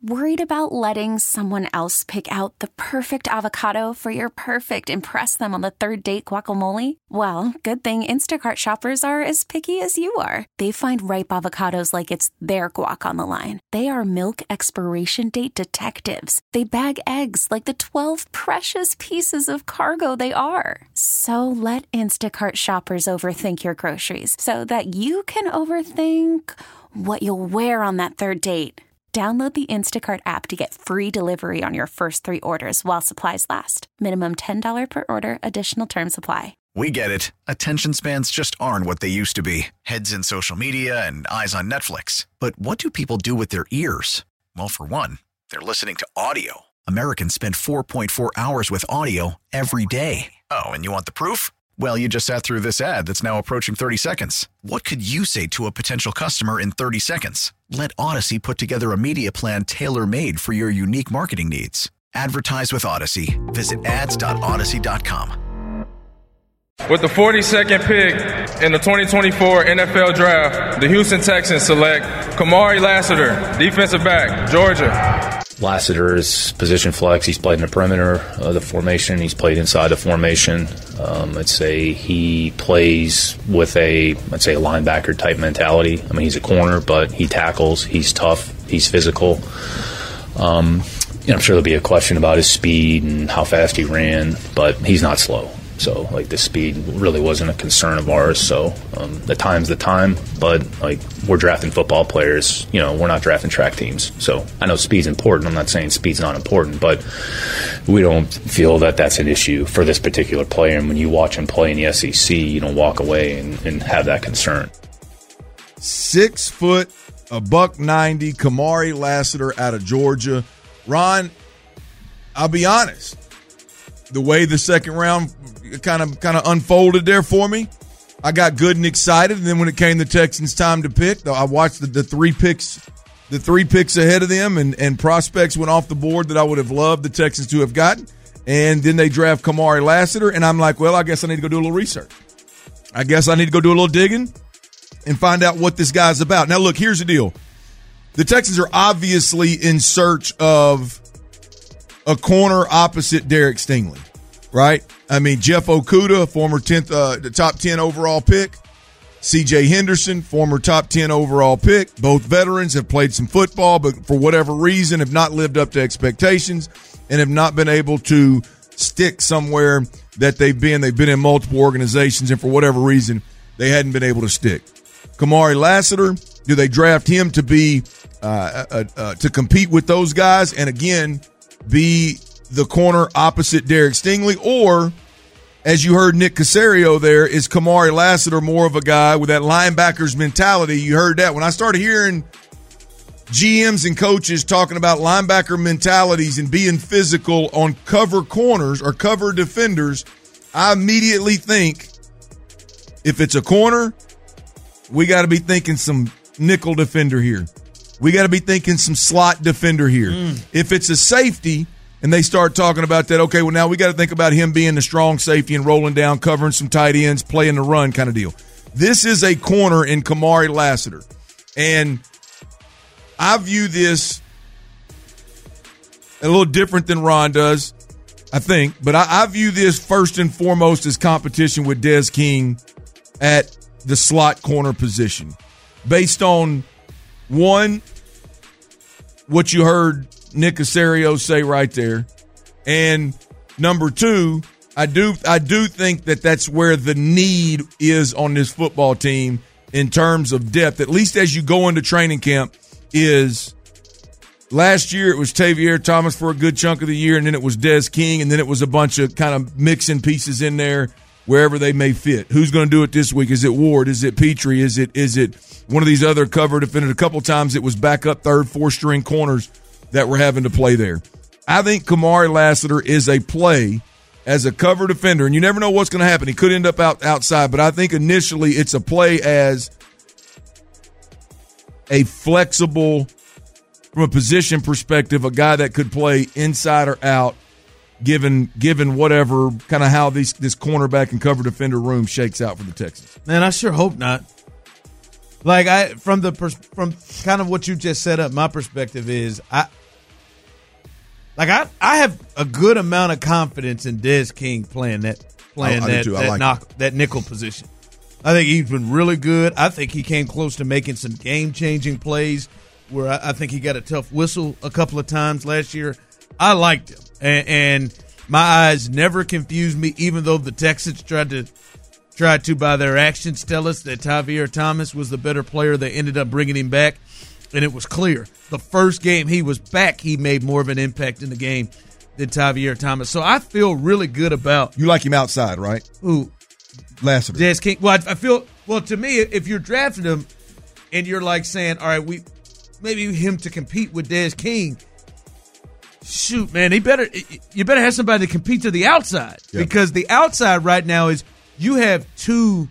Worried about letting someone else pick out the perfect avocado for your perfect impress them on the third date guacamole? Well, good thing Instacart shoppers are as picky as you are. They find ripe avocados like it's their guac on the line. They are milk expiration date detectives. They bag eggs like the 12 precious pieces of cargo they are. So let Instacart shoppers overthink your groceries so that you can overthink what you'll wear on that third date. Download the Instacart app to get free delivery on your first 3 orders while supplies last. Minimum $10 per order. Additional terms apply. We get it. Attention spans just aren't what they used to be. Heads in social media and eyes on Netflix. But what do people do with their ears? Well, for one, they're listening to audio. Americans spend 4.4 hours with audio every day. Oh, and you want the proof? Well, you just sat through this ad that's now approaching 30 seconds. What could you say to a potential customer in 30 seconds? Let Odyssey put together a media plan tailor-made for your unique marketing needs. Advertise with Odyssey. Visit ads.odyssey.com. With the 42nd pick in the 2024 NFL Draft, the Houston Texans select Kamari Lassiter, defensive back, Georgia. Lassiter is position flex. He's played in the perimeter of the formation. He's played inside the formation. I'd say he plays with a linebacker type mentality. I mean, he's a corner, but he tackles. He's tough. He's physical. I'm sure there'll be a question about his speed and how fast he ran, but he's not slow. So, the speed really wasn't a concern of ours. So, the time's the time. But, we're drafting football players. We're not drafting track teams. So, I know speed's important. I'm not saying speed's not important. But we don't feel that that's an issue for this particular player. And when you watch him play in the SEC, you don't walk away and have that concern. 6 foot, $190, Kamari Lassiter out of Georgia. Ron, I'll be honest. The way the second round kind of unfolded there for me, I got good and excited. And then when it came the Texans' time to pick, I watched the three picks ahead of them, and prospects went off the board that I would have loved the Texans to have gotten. And then they draft Kamari Lassiter, and I'm like, well, I guess I need to go do a little research. I guess I need to go do a little digging and find out what this guy's about. Now, look, here's the deal. The Texans are obviously in search of a corner opposite Derek Stingley, right? I mean, Jeff Okudah, former top 10 overall pick. C.J. Henderson, former top 10 overall pick. Both veterans, have played some football, but for whatever reason have not lived up to expectations and have not been able to stick somewhere that they've been. They've been in multiple organizations, and for whatever reason, they hadn't been able to stick. Kamari Lassiter, do they draft him to be to compete with those guys and, again, be the corner opposite Derek Stingley? Or, as you heard Nick Caserio there, is Kamari Lassiter more of a guy with that linebacker's mentality? You heard that. When I started hearing GMs and coaches talking about linebacker mentalities and being physical on cover corners or cover defenders, I immediately think if it's a corner, we got to be thinking some nickel defender here. We got to be thinking some slot defender here. If it's a safety and they start talking about that, okay, well, now we got to think about him being the strong safety and rolling down, covering some tight ends, playing the run kind of deal. This is a corner in Kamari Lassiter. And I view this a little different than Ron does, I think. But I view this first and foremost as competition with Des King at the slot corner position. Based on, one, what you heard Nick Caserio say right there, and number two, I do think that that's where the need is on this football team in terms of depth, at least as you go into training camp. Is last year it was Tavier Thomas for a good chunk of the year, and then it was Des King, and then it was a bunch of kind of mixing pieces in there wherever they may fit. Who's going to do it this week? Is it Ward? Is it Petrie? Is it one of these other cover defenders? A couple times it was backup third, four-string corners that were having to play there. I think Kamari Lassiter is a play as a cover defender, and you never know what's going to happen. He could end up outside, but I think initially it's a play as a flexible, from a position perspective, a guy that could play inside or out, given whatever kind of how this cornerback and cover defender room shakes out for the Texans. Man, I sure hope not. From kind of what you just set up, my perspective is Like I have a good amount of confidence in Dez King playing that nickel position. I think he's been really good. I think he came close to making some game-changing plays where I think he got a tough whistle a couple of times last year. I liked him, and my eyes never confused me, even though the Texans tried to by their actions tell us that Tavierre Thomas was the better player. They ended up bringing him back, and it was clear. The first game he was back, he made more of an impact in the game than Tavierre Thomas. So I feel really good about. You like him outside, right? Who? Lassiter. Dez King. Well, I feel. Well, to me, if you're drafting him, and you're like saying, all right, maybe him to compete with Dez King. Shoot, man, you better have somebody to compete to the outside because the outside right now is you have two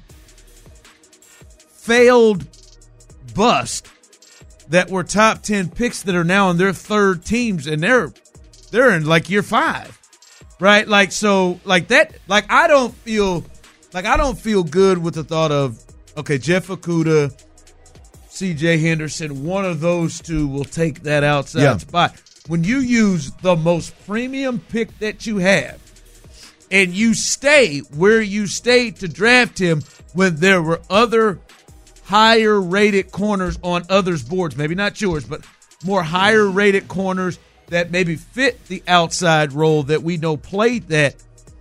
failed busts that were top 10 picks that are now on their third teams, and they're in like year 5, right? Like so, like that. Like I don't feel good with the thought of Jeff Okudah, C.J. Henderson. One of those two will take that outside spot. When you use the most premium pick that you have and you stay where you stayed to draft him when there were other higher-rated corners on others' boards, maybe not yours, but more higher-rated corners that maybe fit the outside role that we know played that,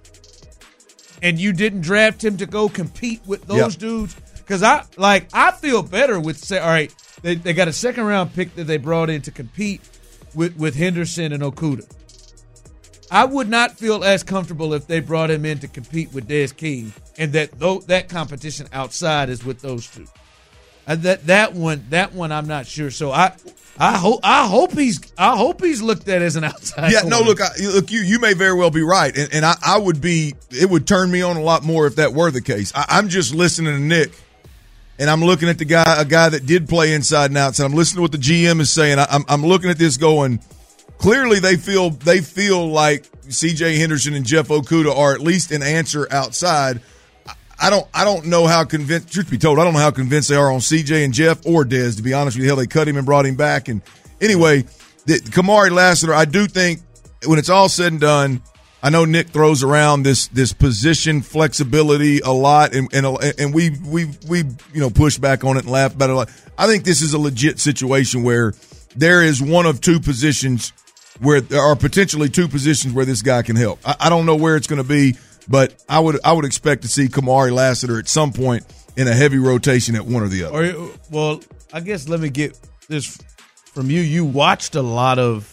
and you didn't draft him to go compete with those dudes? Because I feel better with, all right, they got a second-round pick that they brought in to compete with Henderson and Okudah. I would not feel as comfortable if they brought him in to compete with Dez King, and that competition outside is with those two. That one I'm not sure. So I hope he's looked at as an outside. Yeah, corner. no, look, you may very well be right, and I would be. It would turn me on a lot more if that were the case. I'm just listening to Nick. And I'm looking at a guy that did play inside and outside. I'm listening to what the GM is saying. I'm looking at this going, clearly they feel like C.J. Henderson and Jeff Okudah are at least an answer outside. I don't know how convinced, truth be told, I don't know how convinced they are on C.J. and Jeff or Dez, to be honest with you. Hell, they cut him and brought him back. And anyway, Kamari Lassiter, I do think when it's all said and done, I know Nick throws around this position flexibility a lot, and we push back on it and laugh about it a lot. I think this is a legit situation where there is one of two positions where there are potentially two positions where this guy can help. I don't know where it's going to be, but I would expect to see Kamari Lassiter at some point in a heavy rotation at one or the other. Well, I guess let me get this from you. You watched a lot of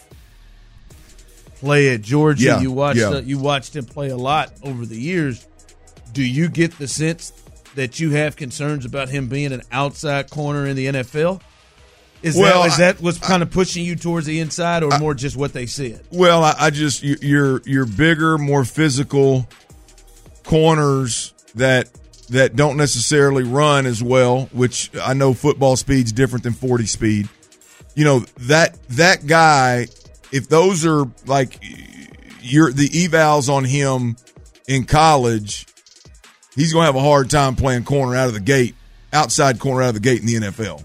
play at Georgia. You watched him play a lot over the years. Do you get the sense that you have concerns about him being an outside corner in the NFL? Is that what's kind of pushing you towards the inside, or more just what they said? Well, I just you're bigger, more physical corners that don't necessarily run as well, which I know football speed's different than 40 speed. You know, that guy, if those are like the evals on him in college, he's going to have a hard time playing outside corner out of the gate in the NFL.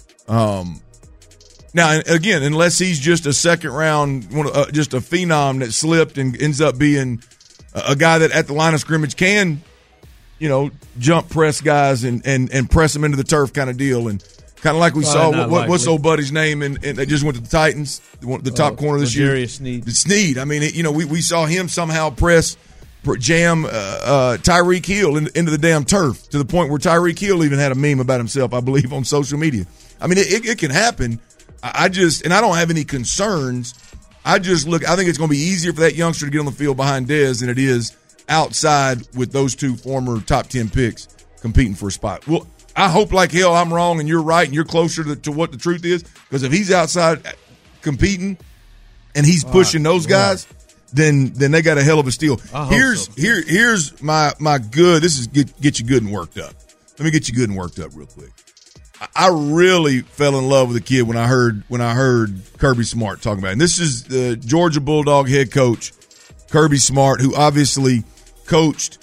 Now, again, unless he's just a second round, just a phenom that slipped and ends up being a guy that at the line of scrimmage can, jump press guys and press them into the turf kind of deal. And kind of like we saw, what's old buddy's name? And they just went to the Titans, the top corner this year. Sneed. I mean, we saw him somehow jam Tyreek Hill into the damn turf to the point where Tyreek Hill even had a meme about himself, I believe, on social media. I mean, it can happen. I don't have any concerns. I think it's going to be easier for that youngster to get on the field behind Dez than it is outside with those two former top 10 picks competing for a spot. Well, I hope like hell I'm wrong and you're right and you're closer to what the truth is, because if he's outside competing and he's pushing those guys, then they got a hell of a steal. Here's my good. This is get you good and worked up. Let me get you good and worked up real quick. I really fell in love with the kid when I heard Kirby Smart talking about it. And this is the Georgia Bulldog head coach, Kirby Smart, who obviously coached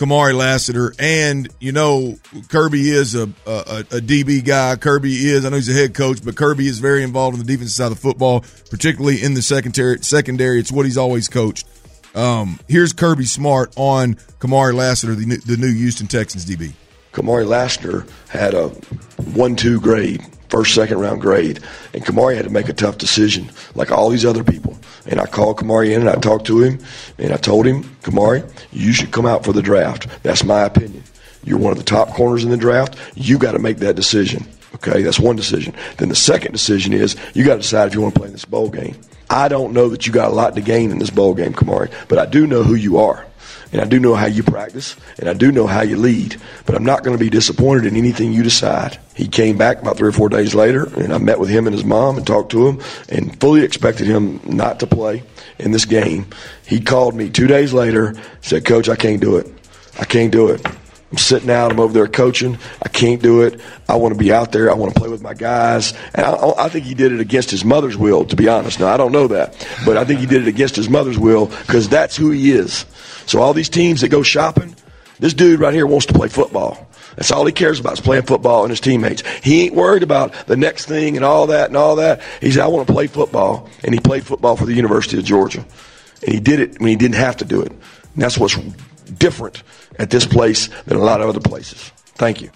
Kamari Lassiter, and Kirby is a DB guy. Kirby is, I know he's a head coach, but Kirby is very involved in the defensive side of football, particularly in the secondary. It's what he's always coached. Here's Kirby Smart on Kamari Lassiter, the new Houston Texans DB. Kamari Lassiter had a 1-2 grade, first, second round grade, and Kamari had to make a tough decision like all these other people. And I called Kamari in and I talked to him and I told him, Kamari, you should come out for the draft. That's my opinion. You're one of the top corners in the draft. You got to make that decision. Okay, that's one decision. Then the second decision is you got to decide if you want to play in this bowl game. I don't know that you got a lot to gain in this bowl game, Kamari, but I do know who you are. And I do know how you practice, and I do know how you lead. But I'm not going to be disappointed in anything you decide. He came back about 3 or 4 days later, and I met with him and his mom and talked to him and fully expected him not to play in this game. He called me 2 days later, said, Coach, I can't do it. I can't do it. I'm sitting out. I'm over there coaching. I can't do it. I want to be out there. I want to play with my guys. And I think he did it against his mother's will, to be honest. Now, I don't know that. But I think he did it against his mother's will because that's who he is. So all these teams that go shopping, this dude right here wants to play football. That's all he cares about is playing football and his teammates. He ain't worried about the next thing and all that and all that. He said, I want to play football. And he played football for the University of Georgia. And he did it when he didn't have to do it. And that's what's different at this place than a lot of other places. Thank you.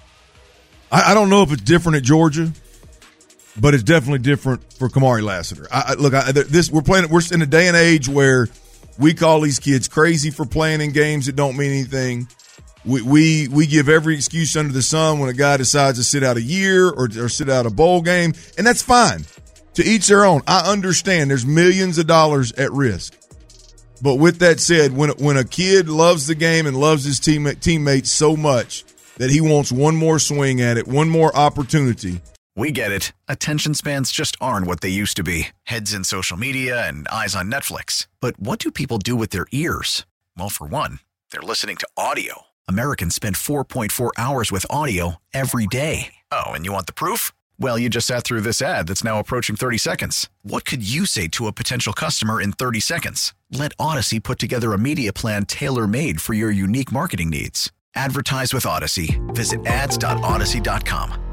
I don't know if it's different at Georgia, but it's definitely different for Kamari Lassiter. We're in a day and age where we call these kids crazy for playing in games that don't mean anything. We give every excuse under the sun when a guy decides to sit out a year or sit out a bowl game, and that's fine. To each their own. I understand there's millions of dollars at risk. But with that said, when a kid loves the game and loves his teammates so much that he wants one more swing at it, one more opportunity. We get it. Attention spans just aren't what they used to be. Heads in social media and eyes on Netflix. But what do people do with their ears? Well, for one, they're listening to audio. Americans spend 4.4 hours with audio every day. Oh, and you want the proof? Well, you just sat through this ad that's now approaching 30 seconds. What could you say to a potential customer in 30 seconds? Let Odyssey put together a media plan tailor-made for your unique marketing needs. Advertise with Odyssey. Visit ads.odyssey.com.